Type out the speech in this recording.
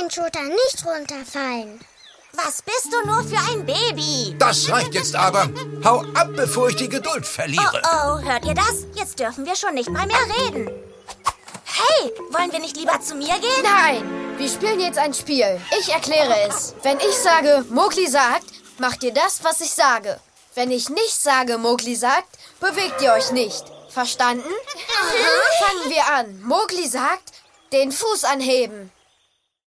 den Schultern nicht runterfallen. Was bist du nur für ein Baby? Das reicht jetzt aber. Hau ab, bevor ich die Geduld verliere. Oh, hört ihr das? Jetzt dürfen wir schon nicht mal mehr reden. Hey, wollen wir nicht lieber zu mir gehen? Nein, wir spielen jetzt ein Spiel. Ich erkläre es. Wenn ich sage, Mowgli sagt, macht ihr das, was ich sage. Wenn ich nicht sage, Mowgli sagt, bewegt ihr euch nicht. Verstanden? Fangen wir an. Mowgli sagt, den Fuß anheben.